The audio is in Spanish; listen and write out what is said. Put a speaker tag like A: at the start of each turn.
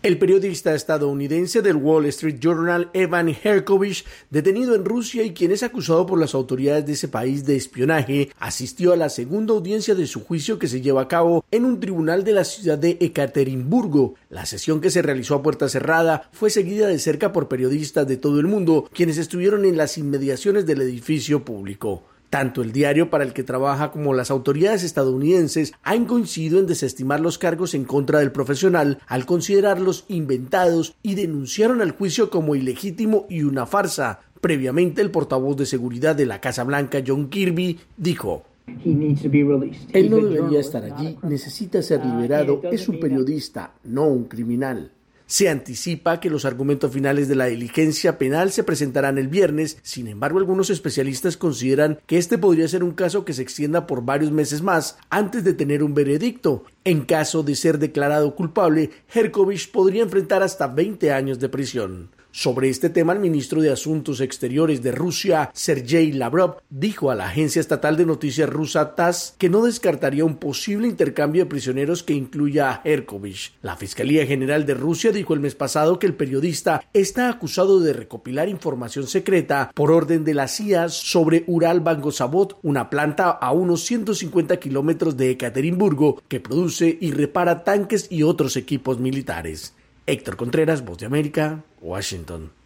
A: El periodista estadounidense del Wall Street Journal, Evan Gershkovich, detenido en Rusia y quien es acusado por las autoridades de ese país de espionaje, asistió a la segunda audiencia de su juicio que se lleva a cabo en un tribunal de la ciudad de Ekaterimburgo. La sesión, que se realizó a puerta cerrada, fue seguida de cerca por periodistas de todo el mundo, quienes estuvieron en las inmediaciones del edificio público. Tanto el diario para el que trabaja como las autoridades estadounidenses han coincidido en desestimar los cargos en contra del profesional al considerarlos inventados y denunciaron al juicio como ilegítimo y una farsa. Previamente, el portavoz de seguridad de la Casa Blanca, John Kirby, dijo: "Él no debería estar allí, necesita ser liberado, es un periodista, no un criminal". Se anticipa que los argumentos finales de la diligencia penal se presentarán el viernes. Sin embargo, algunos especialistas consideran que este podría ser un caso que se extienda por varios meses más antes de tener un veredicto. En caso de ser declarado culpable, Gershkovich podría enfrentar hasta 20 años de prisión. Sobre este tema, el ministro de Asuntos Exteriores de Rusia, Sergei Lavrov, dijo a la agencia estatal de noticias rusa TASS que no descartaría un posible intercambio de prisioneros que incluya a Gershkovich. La Fiscalía General de Rusia dijo el mes pasado que el periodista está acusado de recopilar información secreta por orden de la CIA sobre Uralbank-Zavod, una planta a unos 150 kilómetros de Ekaterimburgo que produce y repara tanques y otros equipos militares. Héctor Contreras, Voz de América, Washington.